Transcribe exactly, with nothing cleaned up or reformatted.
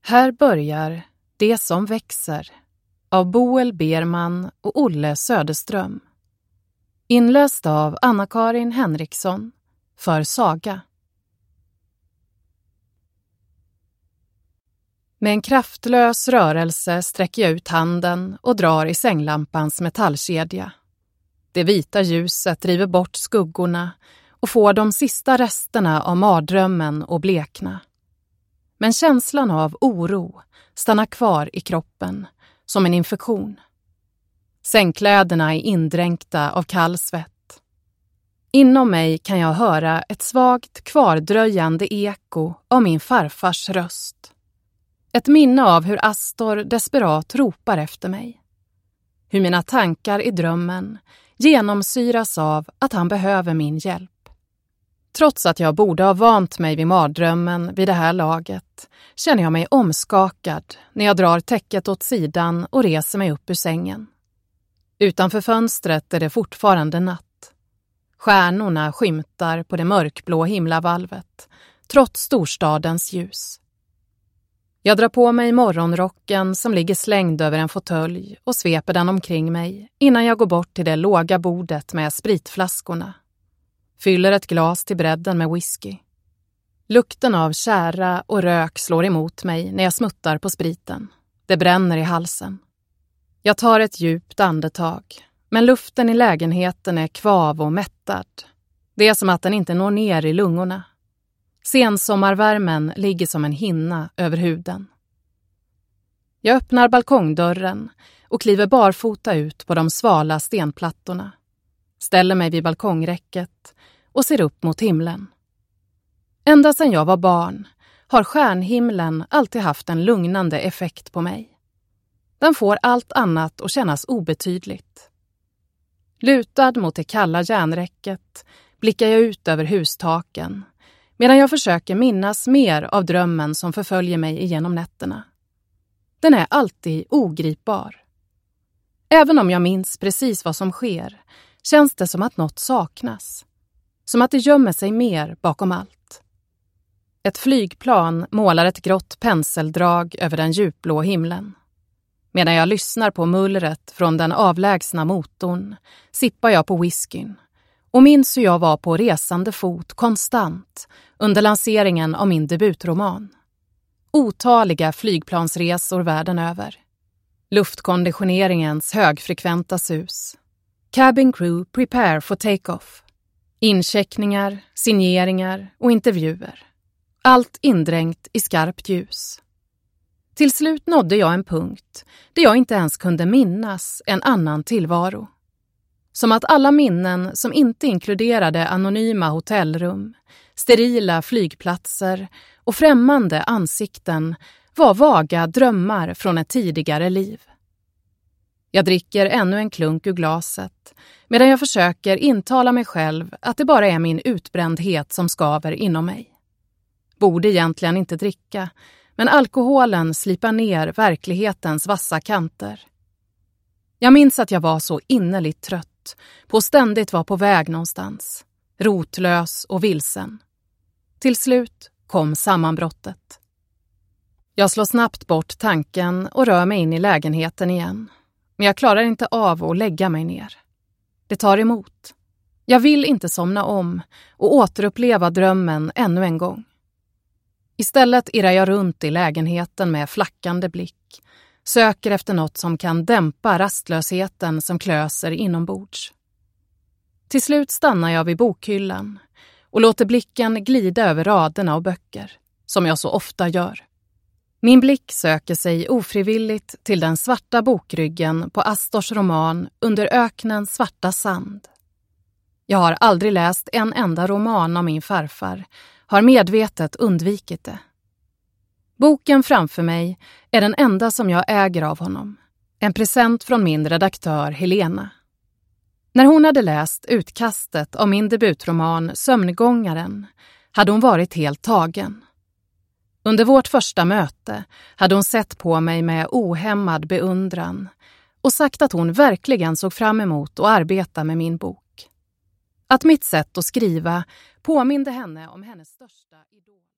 Här börjar Det som växer av Boel Berman och Olle Söderström. Inläst av Anna-Karin Henriksson för Saga. Med en kraftlös rörelse sträcker jag ut handen och drar i sänglampans metallkedja. Det vita ljuset driver bort skuggorna och får de sista resterna av mardrömmen att blekna. Men känslan av oro stannar kvar i kroppen som en infektion. Sängkläderna är indränkta av kall svett. Inom mig kan jag höra ett svagt kvardröjande eko av min farfars röst. Ett minne av hur Astor desperat ropar efter mig. Hur mina tankar i drömmen genomsyras av att han behöver min hjälp. Trots att jag borde ha vant mig vid mardrömmen vid det här laget känner jag mig omskakad när jag drar täcket åt sidan och reser mig upp ur sängen. Utanför fönstret är det fortfarande natt. Stjärnorna skymtar på det mörkblå himlavalvet trots storstadens ljus. Jag drar på mig morgonrocken som ligger slängd över en fåtölj och sveper den omkring mig innan jag går bort till det låga bordet med spritflaskorna. Fyller ett glas till bredden med whisky. Lukten av kära och rök slår emot mig när jag smuttar på spriten. Det bränner i halsen. Jag tar ett djupt andetag, men luften i lägenheten är kvav och mättad. Det är som att den inte når ner i lungorna. Sensommarvärmen ligger som en hinna över huden. Jag öppnar balkongdörren och kliver barfota ut på de svala stenplattorna. Ställer mig vid balkongräcket och ser upp mot himlen. Ända sedan jag var barn har stjärnhimlen alltid haft en lugnande effekt på mig. Den får allt annat att kännas obetydligt. Lutad mot det kalla järnräcket blickar jag ut över hustaken medan jag försöker minnas mer av drömmen som förföljer mig igenom nätterna. Den är alltid ogripbar. Även om jag minns precis vad som sker känns det som att något saknas. Som att det gömmer sig mer bakom allt. Ett flygplan målar ett grått penseldrag över den djupblå himlen. Medan jag lyssnar på mullret från den avlägsna motorn sippar jag på whiskyn och minns hur jag var på resande fot konstant under lanseringen av min debutroman. Otaliga flygplansresor världen över. Luftkonditioneringens högfrekventa sus. Cabin crew prepare for take-off. Incheckningar, signeringar och intervjuer. Allt indränkt i skarpt ljus. Till slut nådde jag en punkt där jag inte ens kunde minnas en annan tillvaro. Som att alla minnen som inte inkluderade anonyma hotellrum, sterila flygplatser och främmande ansikten var vaga drömmar från ett tidigare liv. Jag dricker ännu en klunk ur glaset medan jag försöker intala mig själv att det bara är min utbrändhet som skaver inom mig. Borde egentligen inte dricka, men alkoholen slipar ner verklighetens vassa kanter. Jag minns att jag var så innerligt trött på att ständigt vara på väg någonstans, rotlös och vilsen. Till slut kom sammanbrottet. Jag slår snabbt bort tanken och rör mig in i lägenheten igen. Men jag klarar inte av att lägga mig ner. Det tar emot. Jag vill inte somna om och återuppleva drömmen ännu en gång. Istället irrar jag runt i lägenheten med flackande blick. Söker efter något som kan dämpa rastlösheten som klöser inombords. Till slut stannar jag vid bokhyllan och låter blicken glida över raderna av böcker, som jag så ofta gör. Min blick söker sig ofrivilligt till den svarta bokryggen på Astors roman Under öknens svarta sand. Jag har aldrig läst en enda roman av min farfar, har medvetet undvikit det. Boken framför mig är den enda som jag äger av honom. En present från min redaktör Helena. När hon hade läst utkastet av min debutroman Sömngångaren hade hon varit helt tagen. Under vårt första möte hade hon sett på mig med ohämmad beundran och sagt att hon verkligen såg fram emot att arbeta med min bok. Att mitt sätt att skriva påminde henne om hennes största idol.